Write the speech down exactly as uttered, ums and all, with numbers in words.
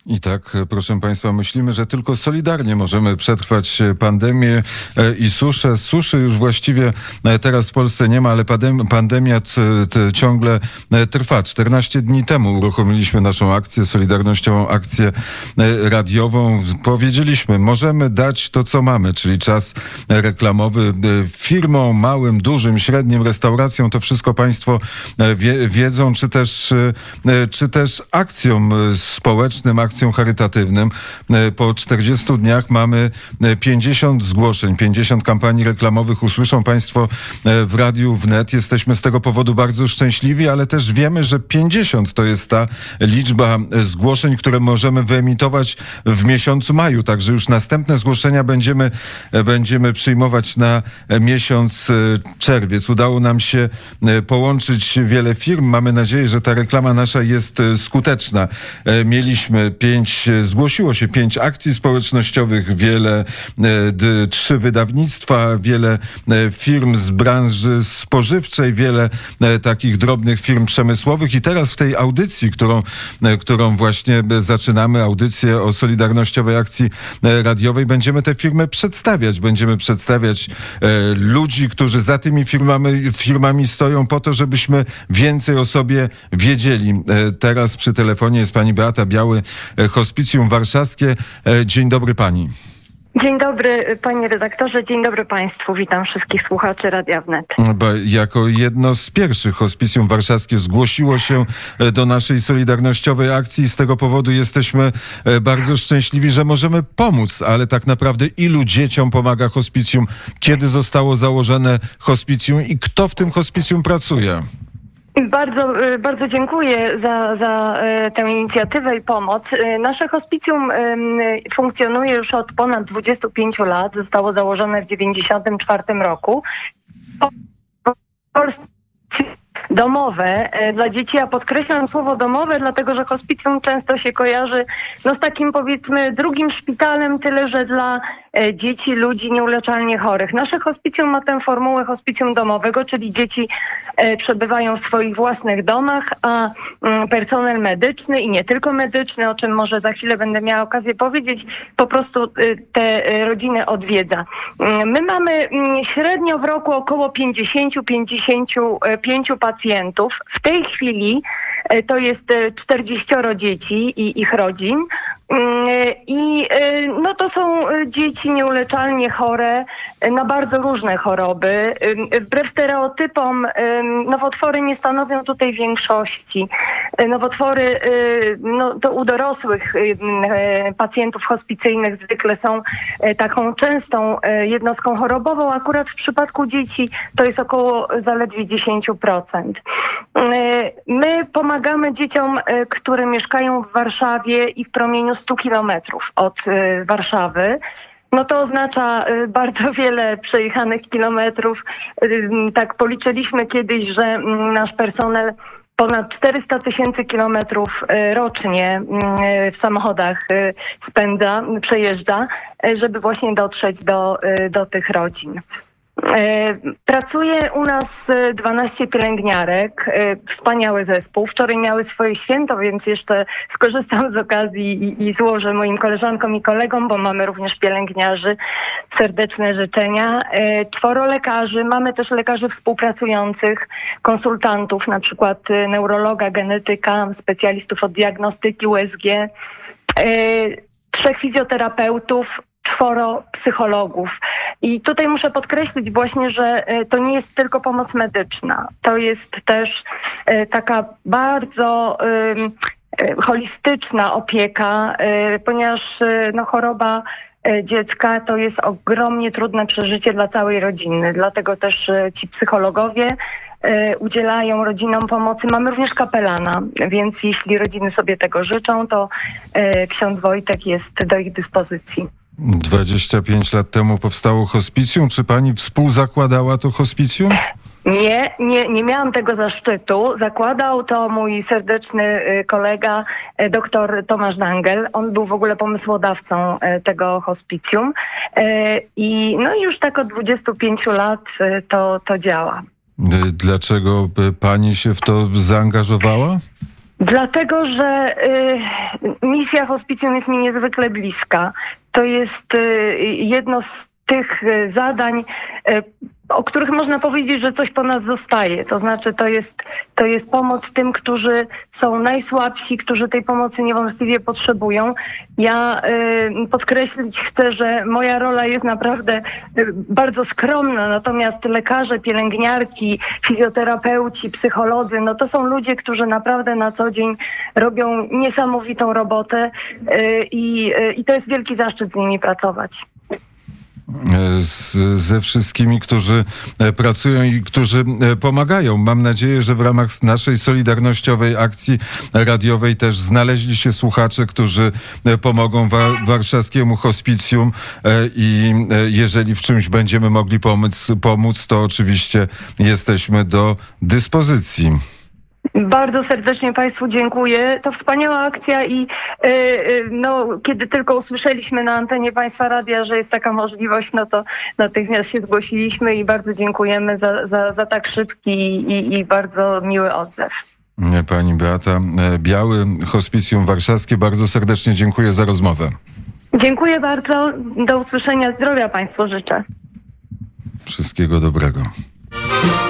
I tak, proszę Państwa, myślimy, że tylko solidarnie możemy przetrwać pandemię i suszę. Suszy już właściwie teraz w Polsce nie ma, ale pandemia t, t, ciągle trwa. czternaście dni temu uruchomiliśmy naszą akcję, solidarnościową akcję radiową. Powiedzieliśmy, możemy dać to, co mamy, czyli czas reklamowy firmom, małym, dużym, średnim, restauracjom. To wszystko Państwo wie, wiedzą, czy też, czy też akcjom społecznym, akcjom charytatywnym. Po czterdziestu dniach mamy pięćdziesiąt zgłoszeń, pięćdziesiąt kampanii reklamowych. Usłyszą Państwo w Radiu Wnet. Jesteśmy z tego powodu bardzo szczęśliwi, ale też wiemy, że pięćdziesiąt to jest ta liczba zgłoszeń, które możemy wyemitować w miesiącu maju. Także już następne zgłoszenia będziemy, będziemy przyjmować na miesiąc czerwiec. Udało nam się połączyć wiele firm. Mamy nadzieję, że ta reklama nasza jest skuteczna. Mieliśmy pięć, zgłosiło się pięć akcji społecznościowych, wiele, d, trzy wydawnictwa, wiele firm z branży spożywczej, wiele takich drobnych firm przemysłowych i teraz w tej audycji, którą, którą właśnie zaczynamy, audycję o solidarnościowej akcji radiowej, będziemy te firmy przedstawiać. Będziemy przedstawiać ludzi, którzy za tymi firmami, firmami stoją po to, żebyśmy więcej o sobie wiedzieli. Teraz przy telefonie jest pani Beata Biały, Hospicjum Warszawskie. Dzień dobry pani. Dzień dobry panie redaktorze, dzień dobry państwu. Witam wszystkich słuchaczy Radia Wnet. Jako jedno z pierwszych Hospicjum Warszawskie zgłosiło się do naszej solidarnościowej akcji. Z tego powodu jesteśmy bardzo szczęśliwi, że możemy pomóc. Ale tak naprawdę ilu dzieciom pomaga hospicjum? Kiedy zostało założone hospicjum i kto w tym hospicjum pracuje? Bardzo, bardzo dziękuję za, za tę inicjatywę i pomoc. Nasze hospicjum funkcjonuje już od ponad dwudziestu pięciu lat. Zostało założone w dziewięćdziesiątym czwartym roku. Domowe dla dzieci, ja podkreślam słowo domowe, dlatego że hospicjum często się kojarzy no, z takim powiedzmy drugim szpitalem, tyle że dla e, dzieci, ludzi nieuleczalnie chorych. Nasze hospicjum ma tę formułę hospicjum domowego, czyli dzieci e, przebywają w swoich własnych domach, a m, personel medyczny i nie tylko medyczny, o czym może za chwilę będę miała okazję powiedzieć, po prostu e, te e, rodziny odwiedza. E, my mamy m, średnio w roku około pięćdziesiąt do pięćdziesięciu pięciu pacjentów. W tej chwili to jest czterdzieścioro dzieci i ich rodzin. I no to są dzieci nieuleczalnie chore na bardzo różne choroby. Wbrew stereotypom nowotwory nie stanowią tutaj większości. Nowotwory no, to u dorosłych pacjentów hospicyjnych zwykle są taką częstą jednostką chorobową. Akurat w przypadku dzieci to jest około zaledwie dziesięć procent. My pomagamy dzieciom, które mieszkają w Warszawie i w promieniu stu kilometrów od y, Warszawy. No to oznacza y, bardzo wiele przejechanych kilometrów. Y, tak policzyliśmy kiedyś, że y, nasz personel ponad czterysta tysięcy kilometrów y, rocznie y, w samochodach y, spędza, przejeżdża, y, żeby właśnie dotrzeć do, y, do tych rodzin. Pracuje u nas dwanaście pielęgniarek, wspaniały zespół. Wczoraj miały swoje święto, więc jeszcze skorzystam z okazji i, i złożę moim koleżankom i kolegom, bo mamy również pielęgniarzy, serdeczne życzenia. Czworo lekarzy, mamy też lekarzy współpracujących, konsultantów, na przykład neurologa, genetyka, specjalistów od diagnostyki U S G, trzech fizjoterapeutów, czworo psychologów. I tutaj muszę podkreślić właśnie, że to nie jest tylko pomoc medyczna. To jest też taka bardzo um, holistyczna opieka, ponieważ no, choroba dziecka to jest ogromnie trudne przeżycie dla całej rodziny. Dlatego też ci psychologowie udzielają rodzinom pomocy. Mamy również kapelana, więc jeśli rodziny sobie tego życzą, to ksiądz Wojtek jest do ich dyspozycji. dwadzieścia pięć lat temu powstało hospicjum. Czy pani współzakładała to hospicjum? Nie, nie, nie miałam tego zaszczytu. Zakładał to mój serdeczny kolega, dr Tomasz Dangel. On był w ogóle pomysłodawcą tego hospicjum. I no już tak od dwudziestu pięciu lat to, to działa. Dlaczego pani się w to zaangażowała? Dlatego, że y, misja hospicjum jest mi niezwykle bliska. To jest y, jedno z tych y, zadań, y, o których można powiedzieć, że coś po nas zostaje. To znaczy to jest, to jest pomoc tym, którzy są najsłabsi, którzy tej pomocy niewątpliwie potrzebują. Ja y, podkreślić chcę, że moja rola jest naprawdę y, bardzo skromna, natomiast lekarze, pielęgniarki, fizjoterapeuci, psycholodzy, no to są ludzie, którzy naprawdę na co dzień robią niesamowitą robotę y, i, y, i to jest wielki zaszczyt z nimi pracować. Z, ze wszystkimi, którzy pracują i którzy pomagają. Mam nadzieję, że w ramach naszej solidarnościowej akcji radiowej też znaleźli się słuchacze, którzy pomogą wa- warszawskiemu hospicjum i jeżeli w czymś będziemy mogli pomóc, pomóc, to oczywiście jesteśmy do dyspozycji. Bardzo serdecznie Państwu dziękuję. To wspaniała akcja i yy, no, kiedy tylko usłyszeliśmy na antenie Państwa radia, że jest taka możliwość, no to natychmiast się zgłosiliśmy i bardzo dziękujemy za, za, za tak szybki i, i bardzo miły odzew. Pani Beata Biały, Hospicjum Warszawskie, bardzo serdecznie dziękuję za rozmowę. Dziękuję bardzo. Do usłyszenia. Zdrowia Państwu życzę. Wszystkiego dobrego.